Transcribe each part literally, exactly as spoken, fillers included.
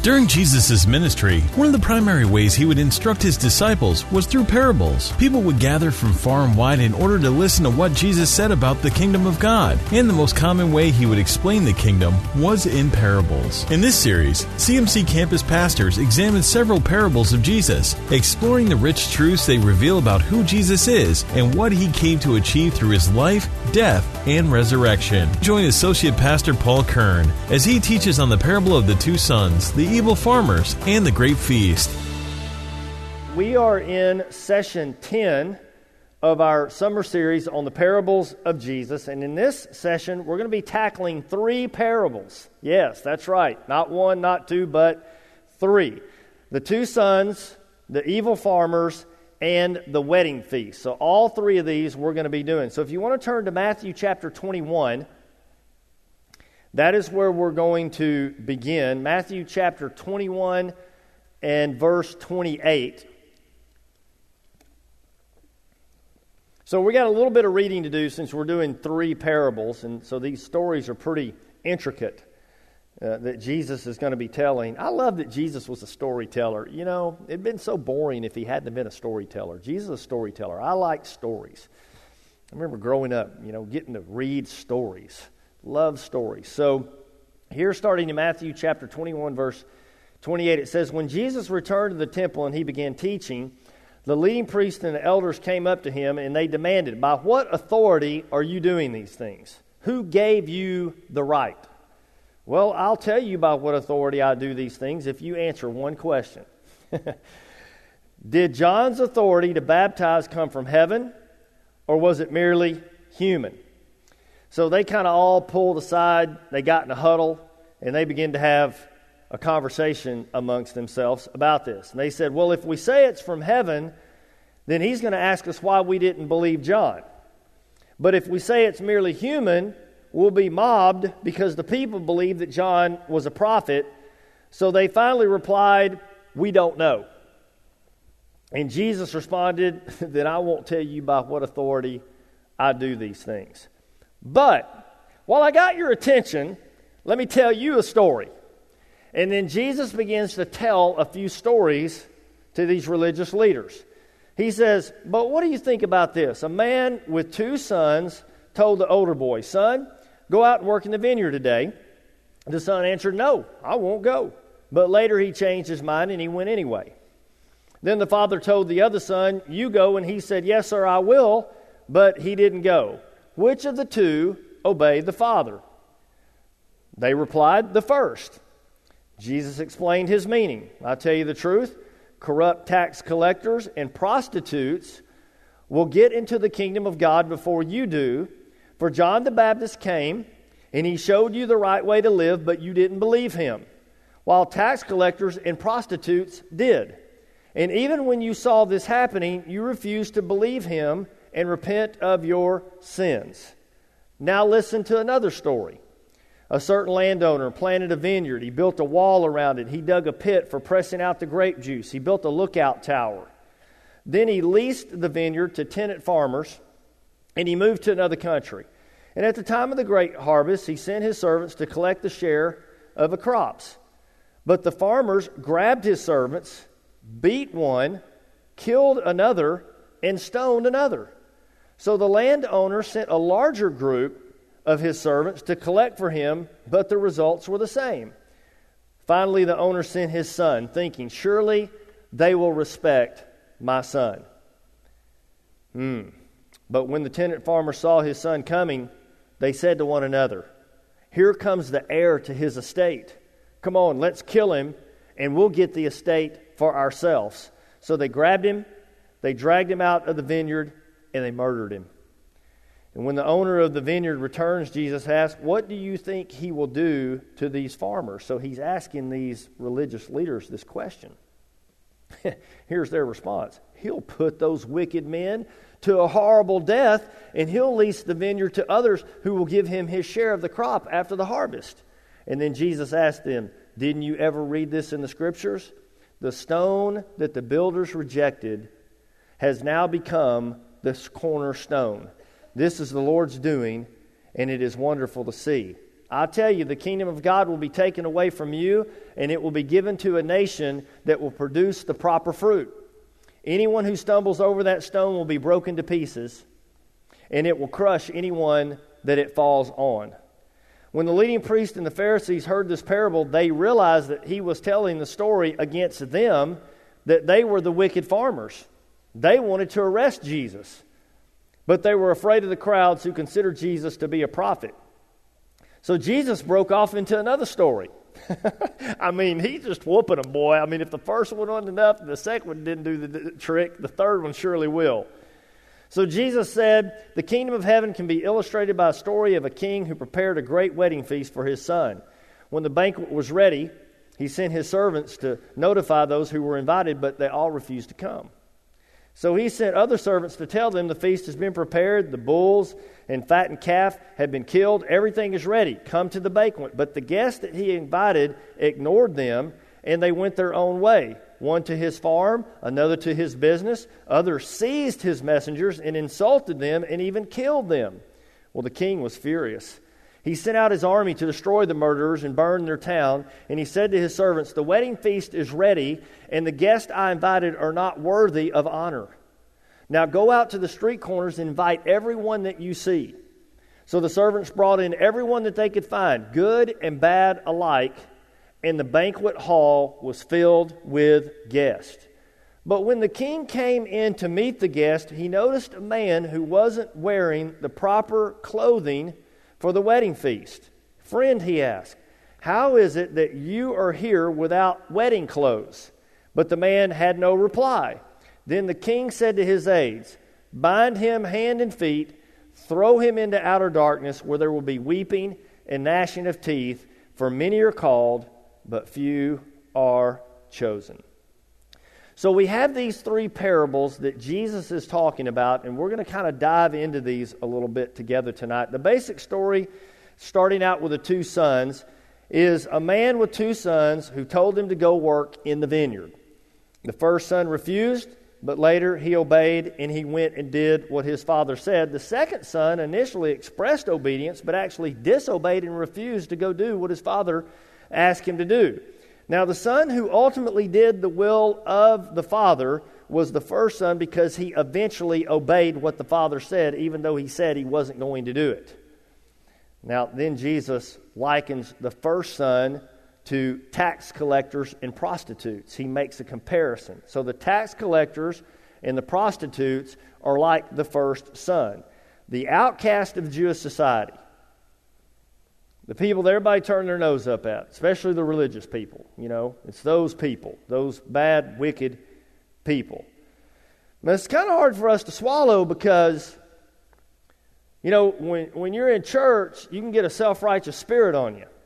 During Jesus' ministry, one of the primary ways he would instruct his disciples was through parables. People would gather from far and wide in order to listen to what Jesus said about the kingdom of God, and the most common way he would explain the kingdom was in parables. In this series, C M C campus pastors examine several parables of Jesus, exploring the rich truths they reveal about who Jesus is and what he came to achieve through his life, death, and resurrection. Join Associate Pastor Paul Kern as he teaches on the parable of the two sons, the evil farmers, and the great feast. We are in session ten of our summer series on the parables of Jesus, and in this session we're going to be tackling three parables. Yes, that's right. Not one, not two, but three. The two sons, the evil farmers, and the wedding feast. So all three of these we're going to be doing. So if you want to turn to Matthew chapter twenty-one, that is where we're going to begin. Matthew chapter twenty-one and verse twenty-eight. So we got a little bit of reading to do since we're doing three parables, and so these stories are pretty intricate uh, that Jesus is going to be telling. I love that Jesus was a storyteller. You know, it'd been so boring if he hadn't been a storyteller. Jesus is a storyteller. I like stories. I remember growing up, you know, getting to read stories. Love stories. So here, starting in Matthew chapter twenty-one, verse twenty-eight, it says, "When Jesus returned to the temple and he began teaching, the leading priests and the elders came up to him, and they demanded, 'By what authority are you doing these things? Who gave you the right?' 'Well, I'll tell you by what authority I do these things if you answer one question.' 'Did John's authority to baptize come from heaven, or was it merely human?' So they kind of all pulled aside, they got in a huddle, and they began to have a conversation amongst themselves about this. And they said, 'Well, if we say it's from heaven, then he's going to ask us why we didn't believe John. But if we say it's merely human, we'll be mobbed because the people believe that John was a prophet.' So they finally replied, 'We don't know.' And Jesus responded, 'Then I won't tell you by what authority I do these things. But while I got your attention, let me tell you a story.' And then Jesus begins to tell a few stories to these religious leaders. He says, 'But what do you think about this? A man with two sons told the older boy, "Son, go out and work in the vineyard today." The son answered, "No, I won't go." But later he changed his mind and he went anyway. Then the father told the other son, "You go." And he said, "Yes, sir, I will." But he didn't go. Which of the two obeyed the father?" They replied, "The first." Jesus explained his meaning. "I tell you the truth, corrupt tax collectors and prostitutes will get into the kingdom of God before you do. For John the Baptist came, and he showed you the right way to live, but you didn't believe him, while tax collectors and prostitutes did. And even when you saw this happening, you refused to believe him and repent of your sins. Now listen to another story. A certain landowner planted a vineyard. He built a wall around it. He dug a pit for pressing out the grape juice. He built a lookout tower. Then he leased the vineyard to tenant farmers, and he moved to another country. And at the time of the great harvest, he sent his servants to collect the share of the crops. But the farmers grabbed his servants, beat one, killed another, and stoned another. So the landowner sent a larger group of his servants to collect for him, but the results were the same. Finally, the owner sent his son, thinking, surely they will respect my son. Hmm. But when the tenant farmers saw his son coming, they said to one another, here comes the heir to his estate. Come on, let's kill him, and we'll get the estate for ourselves. So they grabbed him, they dragged him out of the vineyard, and they murdered him. And when the owner of the vineyard returns, Jesus asks, what do you think he will do to these farmers? So he's asking these religious leaders this question. Here's their response. He'll put those wicked men to a horrible death, and he'll lease the vineyard to others who will give him his share of the crop after the harvest. And then Jesus asked them, didn't you ever read this in the scriptures? The stone that the builders rejected has now become this cornerstone. This is the Lord's doing, and it is wonderful to see. I tell you, the kingdom of God will be taken away from you, and it will be given to a nation that will produce the proper fruit. Anyone who stumbles over that stone will be broken to pieces, and it will crush anyone that it falls on." When the leading priests and the Pharisees heard this parable, they realized that he was telling the story against them, that they were the wicked farmers. They wanted to arrest Jesus, but they were afraid of the crowds who considered Jesus to be a prophet. So Jesus broke off into another story. I mean, he's just whooping them, boy. I mean, if the first one wasn't enough, the second one didn't do the, the trick, the third one surely will. So Jesus said, "The kingdom of heaven can be illustrated by a story of a king who prepared a great wedding feast for his son. When the banquet was ready, he sent his servants to notify those who were invited, but they all refused to come. So he sent other servants to tell them, 'The feast has been prepared, the bulls and fattened calf have been killed, everything is ready, come to the banquet.' But the guests that he invited ignored them, and they went their own way, one to his farm, another to his business. Others seized his messengers and insulted them and even killed them. Well, the king was furious. He sent out his army to destroy the murderers and burn their town. And he said to his servants, 'The wedding feast is ready, and the guests I invited are not worthy of honor. Now go out to the street corners and invite everyone that you see.' So the servants brought in everyone that they could find, good and bad alike, and the banquet hall was filled with guests. But when the king came in to meet the guests, he noticed a man who wasn't wearing the proper clothing for the wedding feast. 'Friend,' he asked, 'how is it that you are here without wedding clothes?' But the man had no reply. Then the king said to his aides, 'Bind him hand and feet, throw him into outer darkness, where there will be weeping and gnashing of teeth, for many are called, but few are chosen.'" So we have these three parables that Jesus is talking about, and we're going to kind of dive into these a little bit together tonight. The basic story, starting out with the two sons, is a man with two sons who told him to go work in the vineyard. The first son refused, but later he obeyed, and he went and did what his father said. The second son initially expressed obedience, but actually disobeyed and refused to go do what his father asked him to do. Now, the son who ultimately did the will of the father was the first son, because he eventually obeyed what the father said, even though he said he wasn't going to do it. Now, then Jesus likens the first son to tax collectors and prostitutes. He makes a comparison. So the tax collectors and the prostitutes are like the first son, the outcast of Jewish society. The people that everybody turned their nose up at, especially the religious people, you know, it's those people, those bad, wicked people. Now, it's kind of hard for us to swallow because, you know, when, when you're in church, you can get a self-righteous spirit on you.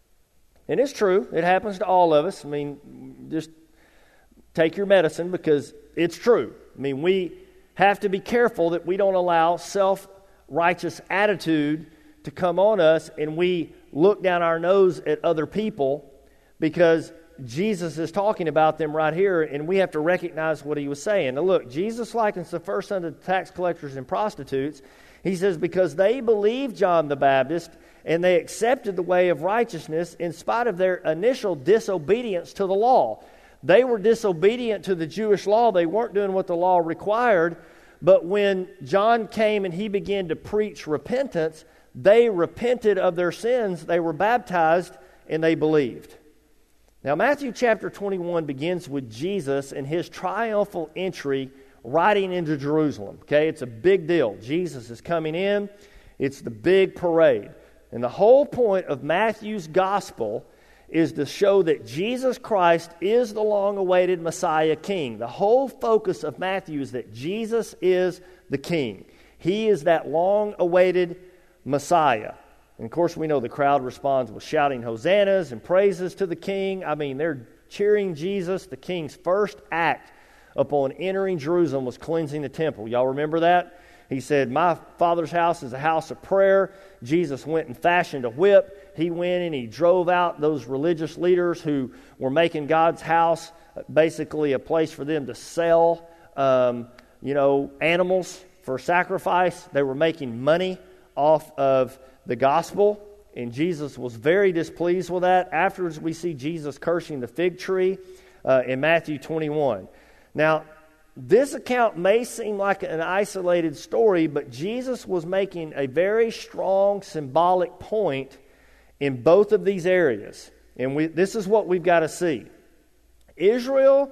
And it's true. It happens to all of us. I mean, just take your medicine, because it's true. I mean, we have to be careful that we don't allow self-righteous attitude to come on us and we look down our nose at other people, because Jesus is talking about them right here, and we have to recognize what he was saying. Now look, Jesus likens the first son to tax collectors and prostitutes. He says, because they believed John the Baptist and they accepted the way of righteousness in spite of their initial disobedience to the law. They were disobedient to the Jewish law. They weren't doing what the law required. But when John came and he began to preach repentance, they repented of their sins, they were baptized, and they believed. Now, Matthew chapter twenty-one begins with Jesus and his triumphal entry riding into Jerusalem. Okay, it's a big deal. Jesus is coming in. It's the big parade. And the whole point of Matthew's gospel is to show that Jesus Christ is the long-awaited Messiah King. The whole focus of Matthew is that Jesus is the King. He is that long-awaited Messiah. And of course, we know the crowd responds with shouting hosannas and praises to the King. I mean, they're cheering Jesus. The King's first act upon entering Jerusalem was cleansing the temple. Y'all remember that? He said, "My Father's house is a house of prayer." Jesus went and fashioned a whip. He went and he drove out those religious leaders who were making God's house basically a place for them to sell, um, you know, animals for sacrifice. They were making money off of the gospel and Jesus was very displeased with that. Afterwards, we see Jesus cursing the fig tree uh, in Matthew twenty-one. Now, this account may seem like an isolated story, but Jesus was making a very strong symbolic point in both of these areas. And we, this is what we've got to see. Israel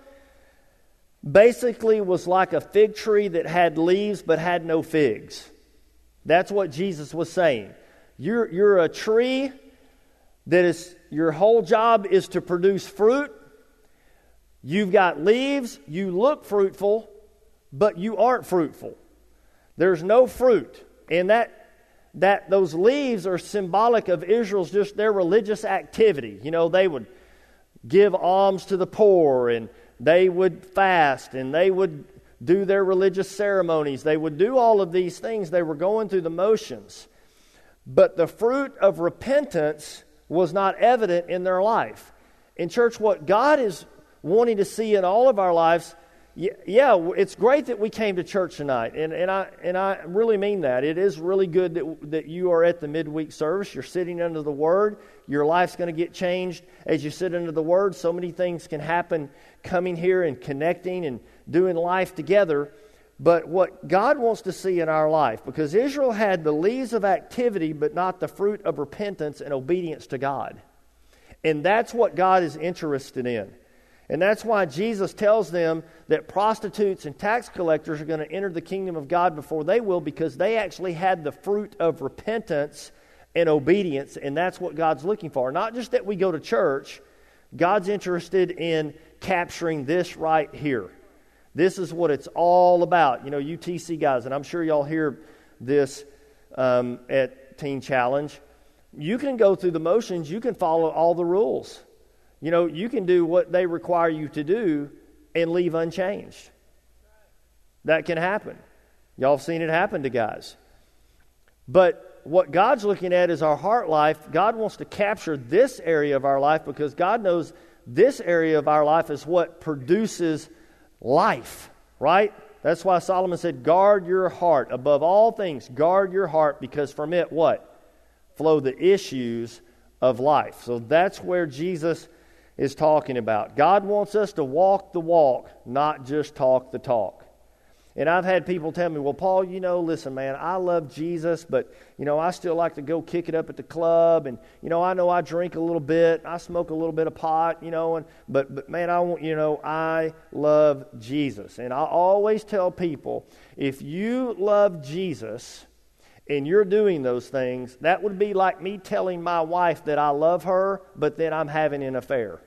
basically was like a fig tree that had leaves but had no figs. That's what Jesus was saying. You're, you're a tree that is, your whole job is to produce fruit. You've got leaves, you look fruitful, but you aren't fruitful. There's no fruit. And that that those leaves are symbolic of Israel's just their religious activity. You know, they would give alms to the poor, and they would fast, and they would do their religious ceremonies. They would do all of these things. They were going through the motions. But the fruit of repentance was not evident in their life. In church, what God is wanting to see in all of our lives, yeah, it's great that we came to church tonight, and, and I and I really mean that. It is really good that, that you are at the midweek service. You're sitting under the Word. Your life's going to get changed as you sit under the Word. So many things can happen coming here and connecting and doing life together. But what God wants to see in our life, because Israel had the leaves of activity but not the fruit of repentance and obedience to God. And that's what God is interested in. And that's why Jesus tells them that prostitutes and tax collectors are going to enter the kingdom of God before they will, because they actually had the fruit of repentance and obedience, and that's what God's looking for. Not just that we go to church. God's interested in capturing this right here. This is what it's all about. You know, you T C guys, and I'm sure y'all hear this um, at Teen Challenge. You can go through the motions. You can follow all the rules. You know, you can do what they require you to do and leave unchanged. That can happen. Y'all have seen it happen to guys. But what God's looking at is our heart life. God wants to capture this area of our life, because God knows this area of our life is what produces life, right? That's why Solomon said, guard your heart. Above all things, guard your heart, because from it, what? Flow the issues of life. So that's where Jesus is talking about. God wants us to walk the walk, not just talk the talk. And I've had people tell me, well, Paul, you know, listen, man, I love Jesus, but, you know, I still like to go kick it up at the club, and, you know, I know I drink a little bit, I smoke a little bit of pot, you know, and but, but man, I want, you know, I love Jesus. And I always tell people, if you love Jesus and you're doing those things, that would be like me telling my wife that I love her, but then I'm having an affair.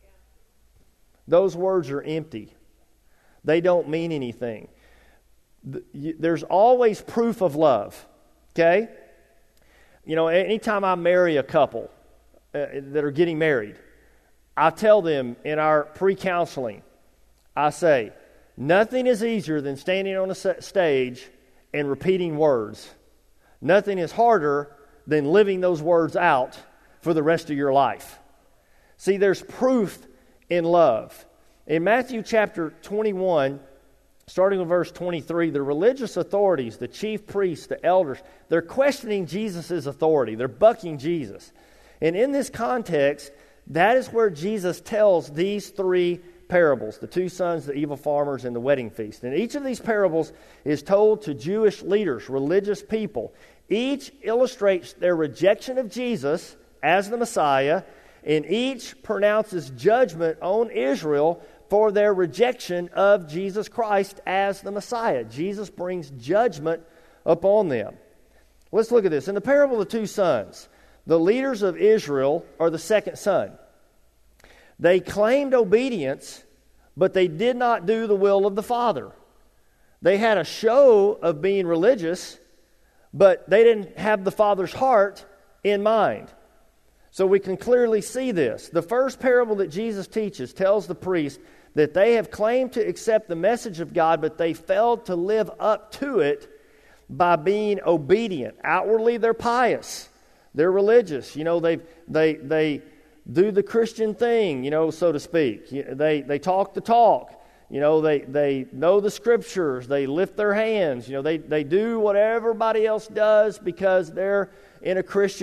Those words are empty. They don't mean anything. There's always proof of love, okay? You know, anytime I marry a couple uh, that are getting married, I tell them in our pre-counseling, I say, nothing is easier than standing on a stage and repeating words. Nothing is harder than living those words out for the rest of your life. See, there's proof in love. In Matthew chapter twenty-one, starting with verse twenty-three, the religious authorities, the chief priests, the elders, they're questioning Jesus' authority. They're bucking Jesus. And in this context, that is where Jesus tells these three parables, the two sons, the evil farmers, and the wedding feast. And each of these parables is told to Jewish leaders, religious people. Each illustrates their rejection of Jesus as the Messiah, and each pronounces judgment on Israel for their rejection of Jesus Christ as the Messiah. Jesus brings judgment upon them. Let's look at this. In the parable of the two sons, the leaders of Israel are the second son. They claimed obedience, but they did not do the will of the Father. They had a show of being religious, but they didn't have the Father's heart in mind. So we can clearly see this. The first parable that Jesus teaches tells the priest that they have claimed to accept the message of God, but they failed to live up to it by being obedient. Outwardly, they're pious. They're religious. You know, they they they do the Christian thing, you know, so to speak. They they talk the talk. You know, they, they know the Scriptures. They lift their hands. You know, they, they do what everybody else does because they're in a Christian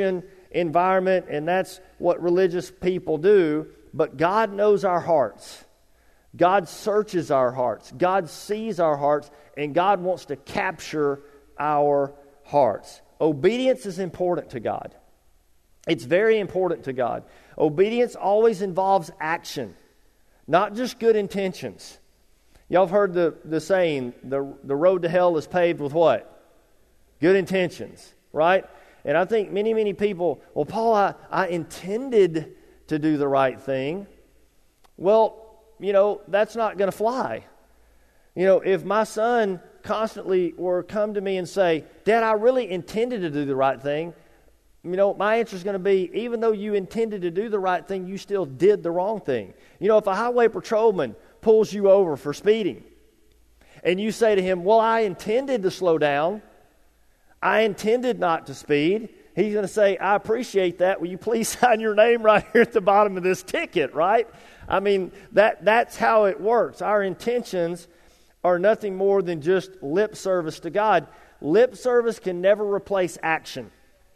environment, and that's what religious people do. But God knows our hearts. God searches our hearts. God sees our hearts, and God wants to capture our hearts. Obedience is important to God. It's very important to God. Obedience always involves action, not just good intentions. Y'all have heard the, the saying, the, the road to hell is paved with what? Good intentions, right? And I think many, many people, well, Paul, I, I intended to do the right thing. Well, you know, that's not going to fly. You know, if my son constantly were come to me and say, Dad, I really intended to do the right thing, you know, my answer is going to be, even though you intended to do the right thing, you still did the wrong thing. You know, if a highway patrolman pulls you over for speeding, and you say to him, well, I intended to slow down, I intended not to speed, he's going to say, I appreciate that. Will you please sign your name right here at the bottom of this ticket, right? I mean, that that's how it works. Our intentions are nothing more than just lip service to God. Lip service can never replace action.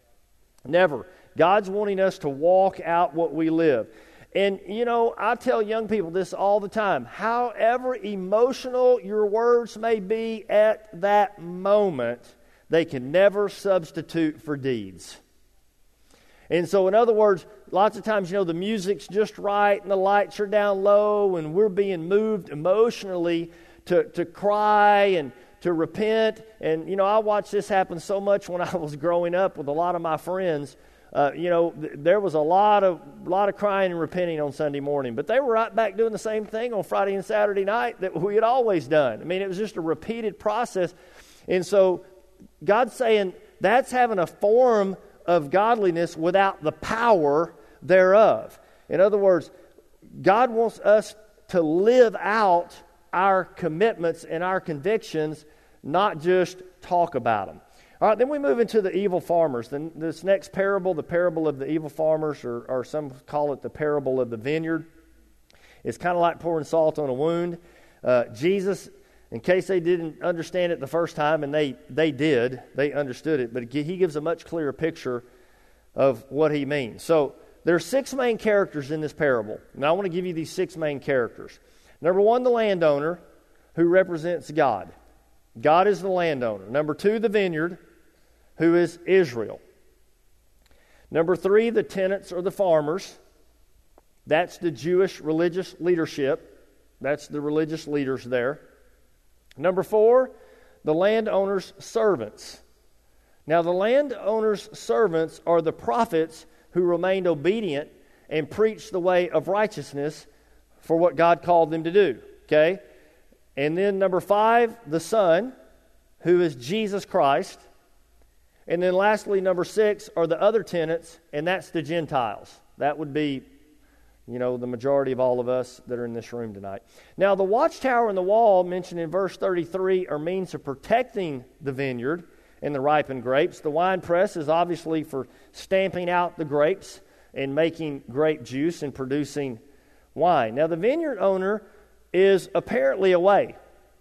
Never. God's wanting us to walk out what we live. And, you know, I tell young people this all the time. However emotional your words may be at that moment, they can never substitute for deeds. And so, in other words, lots of times, you know, the music's just right and the lights are down low and we're being moved emotionally to, to cry and to repent. And, you know, I watched this happen so much when I was growing up with a lot of my friends. Uh, you know, th- there was a lot of lot of crying and repenting on Sunday morning, but they were right back doing the same thing on Friday and Saturday night that we had always done. I mean, it was just a repeated process. And so God's saying that's having a form of godliness without the power thereof. In other words, God wants us to live out our commitments and our convictions, not just talk about them. All right, then we move into the evil farmers. Then this next parable, the parable of the evil farmers, or, or some call it the parable of the vineyard, it's kind of like pouring salt on a wound. Uh, Jesus, in case they didn't understand it the first time, and they, they did, they understood it, but he gives a much clearer picture of what he means. So there are six main characters in this parable. Now I want to give you these six main characters. Number one, the landowner, who represents God. God is the landowner. Number two, the vineyard, who is Israel. Number three, the tenants or the farmers. That's the Jewish religious leadership. That's the religious leaders there. Number four, the landowner's servants. Now, the landowner's servants are the prophets who remained obedient and preached the way of righteousness for what God called them to do. Okay? And then number five, the Son, who is Jesus Christ. And then lastly, number six, are the other tenants, and that's the Gentiles. That would be, you know, the majority of all of us that are in this room tonight. Now, the watchtower and the wall mentioned in verse thirty-three are means of protecting the vineyard and the ripened grapes. The wine press is obviously for stamping out the grapes and making grape juice and producing wine. Now, the vineyard owner is apparently away,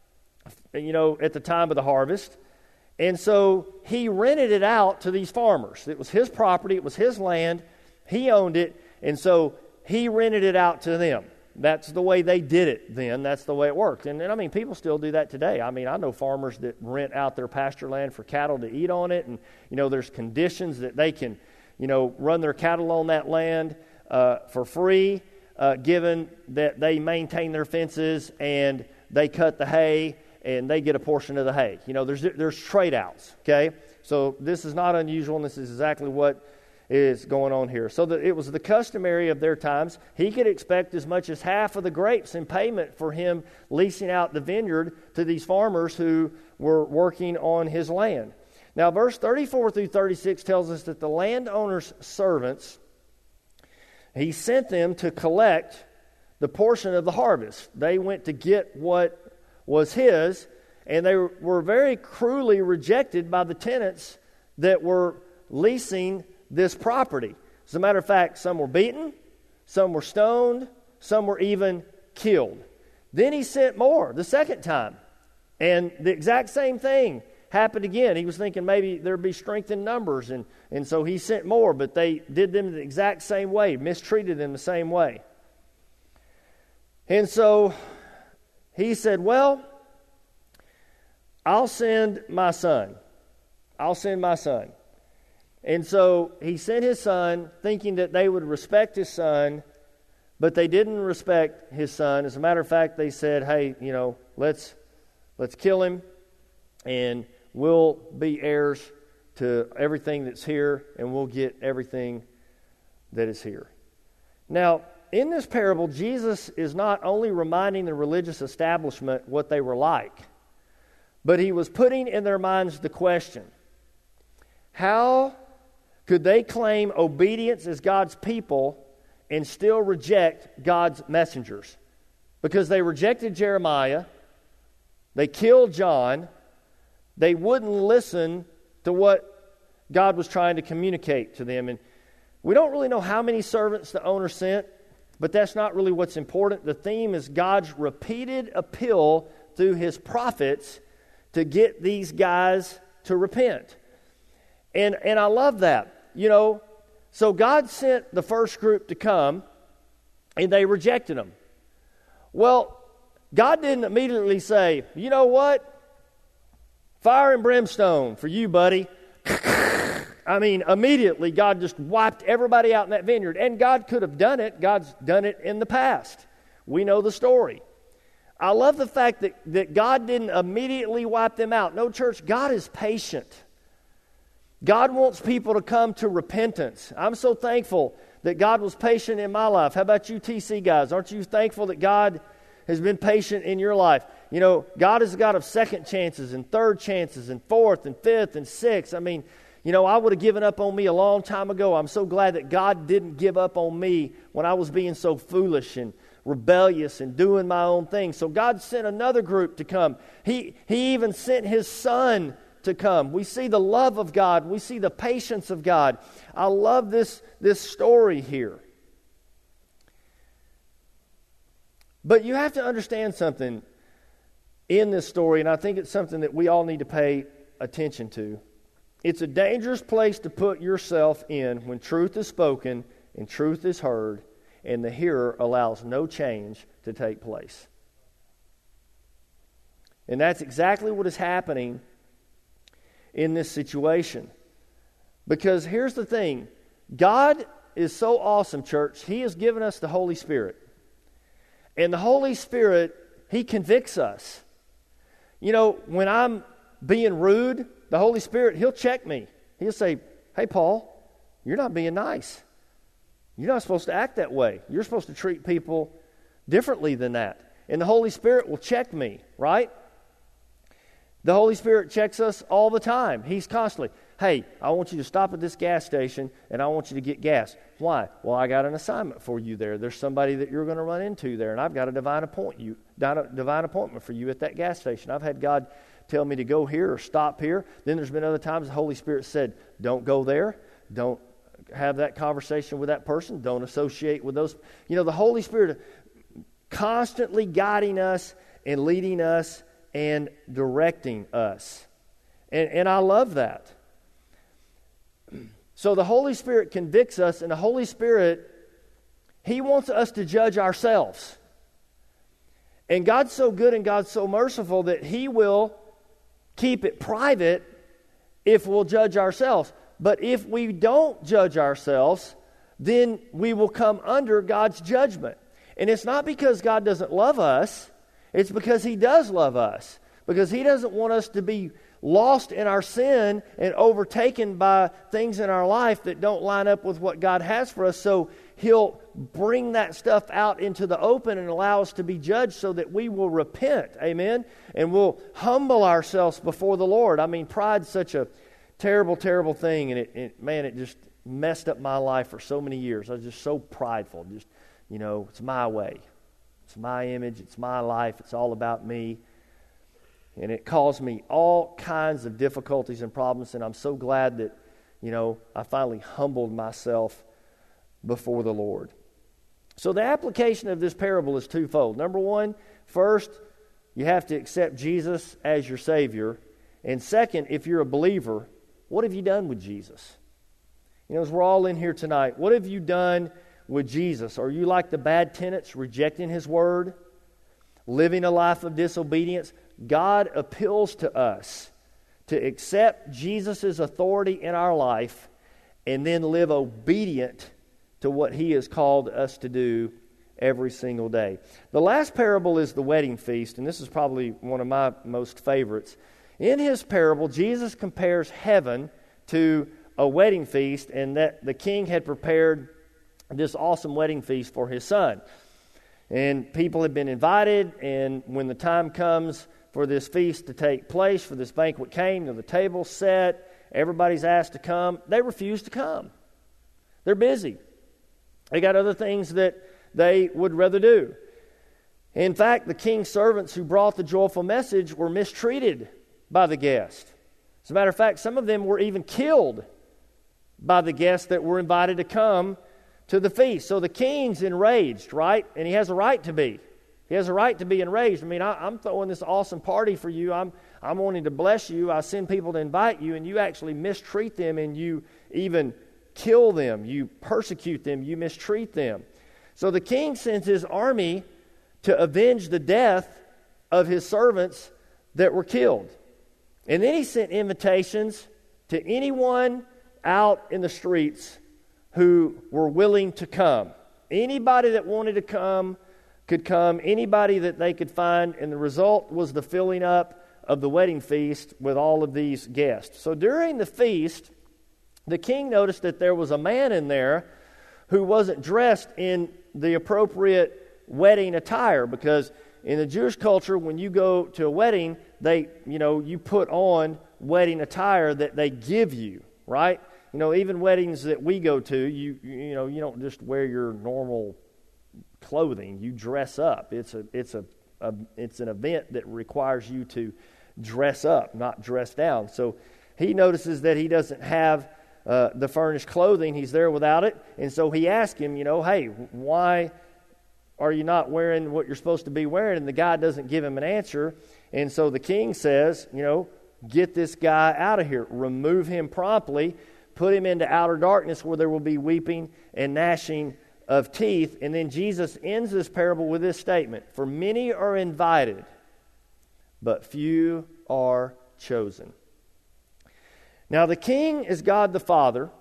you know, at the time of the harvest. And so he rented it out to these farmers. It was his property. It was his land. He owned it. And so he rented it out to them. That's the way they did it then. That's the way it worked. And, and I mean, people still do that today. I mean, I know farmers that rent out their pasture land for cattle to eat on it. And, you know, there's conditions that they can, you know, run their cattle on that land uh, for free, uh, given that they maintain their fences and they cut the hay and they get a portion of the hay. You know, there's there's trade-outs, okay? So this is not unusual, and this is exactly what is going on here. So the, it was the customary of their times. He could expect as much as half of the grapes in payment for him leasing out the vineyard to these farmers who were working on his land. Now, verse thirty-four through thirty-six tells us that the landowner's servants, he sent them to collect the portion of the harvest. They went to get what was his, and they were very cruelly rejected by the tenants that were leasing this property. As a matter of fact, some were beaten, some were stoned, some were even killed. Then he sent more the second time, and the exact same thing happened again. He was thinking maybe there'd be strength in numbers, and, and so he sent more, but they did them the exact same way, mistreated them the same way. And so he said, well, I'll send my son. I'll send my son. And so he sent his son, thinking that they would respect his son, but they didn't respect his son. As a matter of fact, they said, hey, you know, let's let's kill him, and we'll be heirs to everything that's here, and we'll get everything that is here. Now, in this parable, Jesus is not only reminding the religious establishment what they were like, but he was putting in their minds the question, how could they claim obedience as God's people and still reject God's messengers? Because they rejected Jeremiah, they killed John, they wouldn't listen to what God was trying to communicate to them. And we don't really know how many servants the owner sent, but that's not really what's important. The theme is God's repeated appeal through his prophets to get these guys to repent. And and I love that. You know, so God sent the first group to come, and they rejected them. Well, God didn't immediately say, you know what? Fire and brimstone for you, buddy. I mean, immediately God just wiped everybody out in that vineyard. And God could have done it. God's done it in the past. We know the story. I love the fact that, that God didn't immediately wipe them out. No, church, God is patient. God wants people to come to repentance. I'm so thankful that God was patient in my life. How about you T C guys? Aren't you thankful that God has been patient in your life? You know, God is a God of second chances and third chances and fourth and fifth and sixth. I mean, you know, I would have given up on me a long time ago. I'm so glad that God didn't give up on me when I was being so foolish and rebellious and doing my own thing. So God sent another group to come. He, he even sent his son to come. We see the love of God. We see the patience of God. I love this, this story here. But you have to understand something in this story, and I think it's something that we all need to pay attention to. It's a dangerous place to put yourself in when truth is spoken and truth is heard, and the hearer allows no change to take place. And that's exactly what is happening in this situation. Because here's the thing, God is so awesome, church. He has given us the Holy Spirit. And the Holy Spirit, He convicts us. You know, when I'm being rude, the Holy Spirit, He'll check me. He'll say, hey, Paul, you're not being nice. You're not supposed to act that way. You're supposed to treat people differently than that. And the Holy Spirit will check me, right? The Holy Spirit checks us all the time. He's constantly, hey, I want you to stop at this gas station and I want you to get gas. Why? Well, I got an assignment for you there. There's somebody that you're going to run into there, and I've got a divine appoint you, divine appointment for you at that gas station. I've had God tell me to go here or stop here. Then there's been other times the Holy Spirit said, don't go there. Don't have that conversation with that person. Don't associate with those. You know, the Holy Spirit constantly guiding us and leading us and directing us. And, and I love that. So the Holy Spirit convicts us, and the Holy Spirit, He wants us to judge ourselves. And God's so good and God's so merciful that He will keep it private if we'll judge ourselves. But if we don't judge ourselves, then we will come under God's judgment. And it's not because God doesn't love us. It's because He does love us. Because He doesn't want us to be lost in our sin and overtaken by things in our life that don't line up with what God has for us. So He'll bring that stuff out into the open and allow us to be judged so that we will repent. Amen? And we'll humble ourselves before the Lord. I mean, pride's such a terrible, terrible thing. And it, it man, it just messed up my life for so many years. I was just so prideful. Just, you know, it's my way. It's my image. It's my life. It's all about me. And it caused me all kinds of difficulties and problems. And I'm so glad that, you know, I finally humbled myself before the Lord. So the application of this parable is twofold. Number one, first, you have to accept Jesus as your Savior. And second, if you're a believer, what have you done with Jesus? You know, as we're all in here tonight, what have you done with Jesus? Are you like the bad tenants, rejecting His Word, living a life of disobedience? God appeals to us to accept Jesus' authority in our life and then live obedient to what He has called us to do every single day. The last parable is the wedding feast, and this is probably one of my most favorites. In His parable, Jesus compares heaven to a wedding feast, and that the king had prepared this awesome wedding feast for his son. And people had been invited, and when the time comes for this feast to take place, for this banquet came, to the table set, everybody's asked to come. They refuse to come. They're busy. They got other things that they would rather do. In fact, the king's servants who brought the joyful message were mistreated by the guest. As a matter of fact, some of them were even killed by the guests that were invited to come to the feast. So the king's enraged, right? And he has a right to be. He has a right to be enraged. I mean, I, I'm throwing this awesome party for you. I'm, I'm wanting to bless you. I send people to invite you, and you actually mistreat them, and you even kill them. You persecute them. You mistreat them. So the king sends his army to avenge the death of his servants that were killed. And then he sent invitations to anyone out in the streets who were willing to come. Anybody that wanted to come could come. Anybody that they could find. And the result was the filling up of the wedding feast with all of these guests. So during the feast, the king noticed that there was a man in there who wasn't dressed in the appropriate wedding attire, because in the Jewish culture, when you go to a wedding, they, you know, you put on wedding attire that they give you, right? You know, even weddings that we go to, you you know, you don't just wear your normal clothing. You dress up. It's a it's a, a it's an event that requires you to dress up, not dress down. So he notices that he doesn't have uh, the furnished clothing. He's there without it, and so he asks him, you know, hey, why are you not wearing what you're supposed to be wearing? And the guy doesn't give him an answer. And so the king says, you know, get this guy out of here. Remove him promptly. Put him into outer darkness where there will be weeping and gnashing of teeth. And then Jesus ends this parable with this statement: for many are invited, but few are chosen. Now the king is God the Father.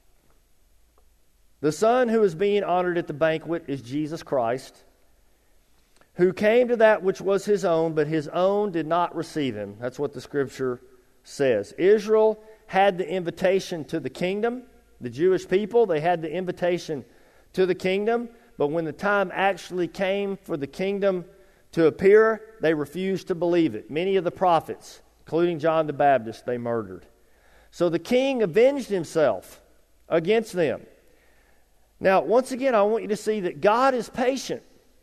The Son who is being honored at the banquet is Jesus Christ, who came to that which was His own, but His own did not receive Him. That's what the Scripture says. Israel had the invitation to the kingdom. The Jewish people, they had the invitation to the kingdom, but when the time actually came for the kingdom to appear, they refused to believe it. Many of the prophets, including John the Baptist, they murdered. So the king avenged himself against them. Now, once again, I want you to see that God is patient.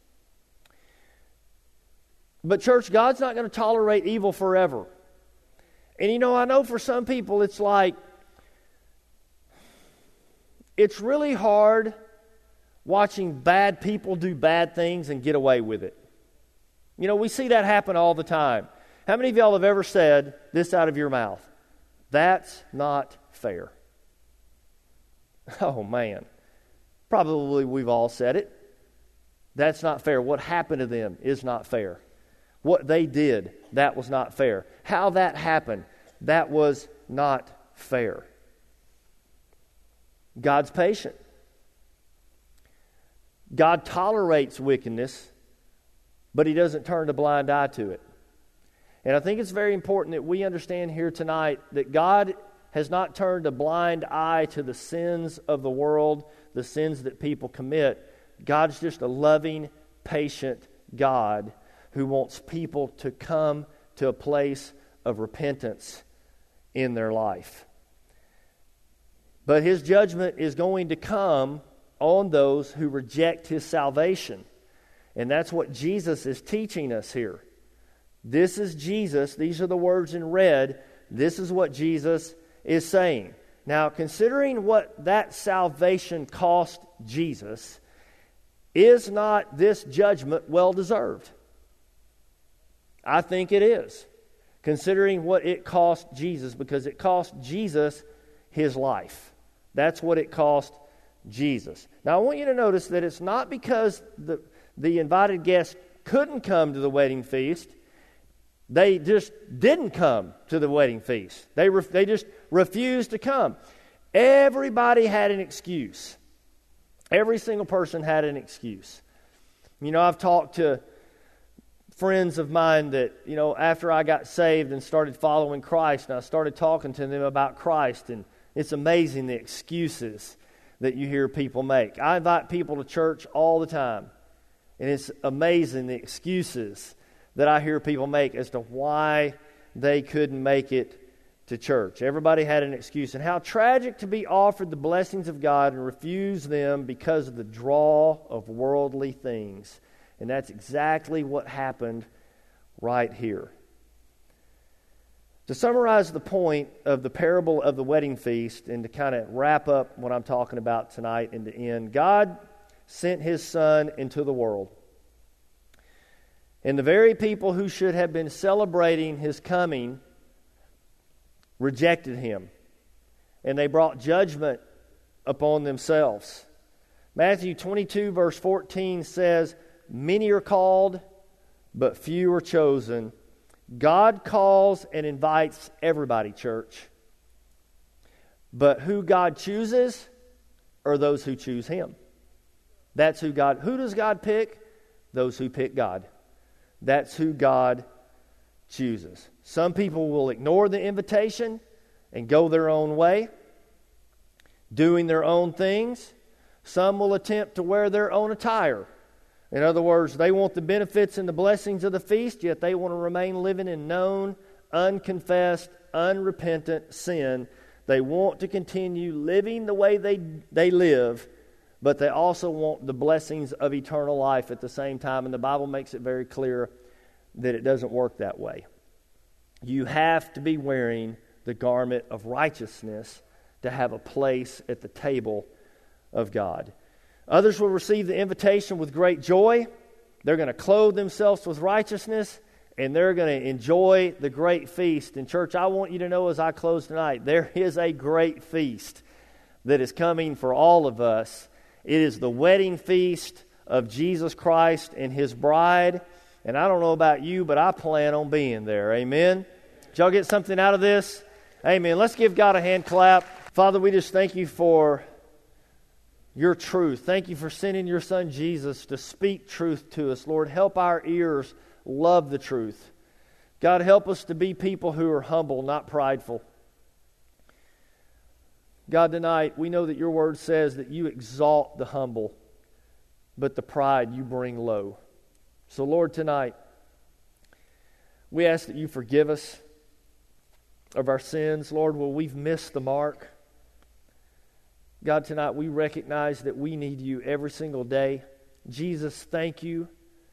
But church, God's not going to tolerate evil forever. And you know, I know for some people it's like, it's really hard watching bad people do bad things and get away with it. You know, we see that happen all the time. How many of y'all have ever said this out of your mouth? That's not fair. Oh, man. Probably we've all said it. That's not fair. What happened to them is not fair. What they did, that was not fair. How that happened, that was not fair. God's patient. God tolerates wickedness, but He doesn't turn a blind eye to it. And I think it's very important that we understand here tonight that God has not turned a blind eye to the sins of the world, the sins that people commit. God's just a loving, patient God who wants people to come to a place of repentance in their life. But His judgment is going to come on those who reject His salvation. And that's what Jesus is teaching us here. This is Jesus. These are the words in red. This is what Jesus is saying. Now, considering what that salvation cost Jesus, is not this judgment well deserved? I think it is. considering what it cost Jesus, because it cost Jesus his life. That's what it cost Jesus. Now, I want you to notice that it's not because the, the invited guests couldn't come to the wedding feast. They just didn't come to the wedding feast. They, re- they just refused to come. Everybody had an excuse. Every single person had an excuse. You know, I've talked to friends of mine that, you know, after I got saved and started following Christ, and I started talking to them about Christ, and it's amazing the excuses that you hear people make. I invite people to church all the time, and it's amazing the excuses that I hear people make as to why they couldn't make it to church. Everybody had an excuse. And how tragic to be offered the blessings of God and refuse them because of the draw of worldly things. And that's exactly what happened right here. To summarize the point of the parable of the wedding feast and to kind of wrap up what I'm talking about tonight in the end, God sent His Son into the world. And the very people who should have been celebrating His coming rejected Him. And they brought judgment upon themselves. Matthew twenty-two verse fourteen says, "Many are called, but few are chosen." God calls and invites everybody, church. But who God chooses are those who choose Him. That's who God, who does God pick? Those who pick God. That's who God chooses. Some people will ignore the invitation and go their own way, doing their own things. Some will attempt to wear their own attire. In other words, they want the benefits and the blessings of the feast, yet they want to remain living in known, unconfessed, unrepentant sin. They want to continue living the way they, they live, but they also want the blessings of eternal life at the same time. And the Bible makes it very clear that it doesn't work that way. You have to be wearing the garment of righteousness to have a place at the table of God. Others will receive the invitation with great joy. They're going to clothe themselves with righteousness, and they're going to enjoy the great feast. And church, I want you to know as I close tonight, there is a great feast that is coming for all of us. It is the wedding feast of Jesus Christ and His bride. And I don't know about you, but I plan on being there. Amen? Did y'all get something out of this? Amen. Let's give God a hand clap. Father, we just thank You for Your truth. Thank You for sending Your Son Jesus to speak truth to us. Lord, help our ears love the truth. God, help us to be people who are humble, not prideful. God, tonight, we know that Your word says that You exalt the humble, but the pride You bring low. So, Lord, tonight, we ask that You forgive us of our sins. Lord, where we've missed the mark. God, tonight we recognize that we need You every single day. Jesus, thank You.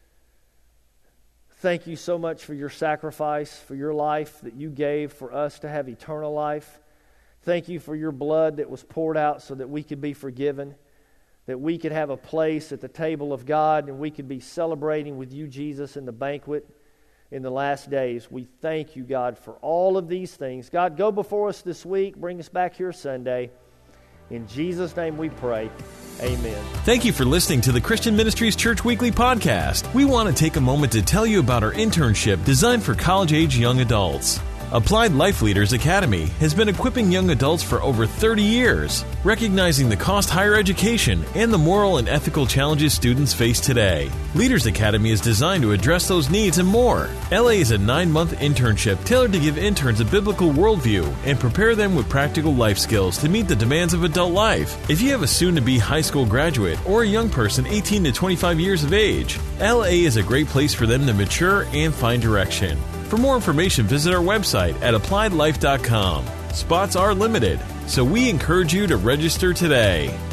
Thank You so much for Your sacrifice, for Your life that You gave for us to have eternal life. Thank You for Your blood that was poured out so that we could be forgiven, that we could have a place at the table of God, and we could be celebrating with You, Jesus, in the banquet in the last days. We thank You, God, for all of these things. God, go before us this week. Bring us back here Sunday. In Jesus' name we pray. Amen. Thank you for listening to the Christian Ministries Church Weekly Podcast. We want to take a moment to tell you about our internship designed for college-age young adults. Applied Life Leaders Academy has been equipping young adults for over thirty years, recognizing the cost higher education and the moral and ethical challenges students face today. Leaders Academy is designed to address those needs and more. L A is a nine-month internship tailored to give interns a biblical worldview and prepare them with practical life skills to meet the demands of adult life. If you have a soon-to-be high school graduate or a young person eighteen to twenty-five years of age, L A is a great place for them to mature and find direction. For more information, visit our website at applied life dot com. Spots are limited, so we encourage you to register today.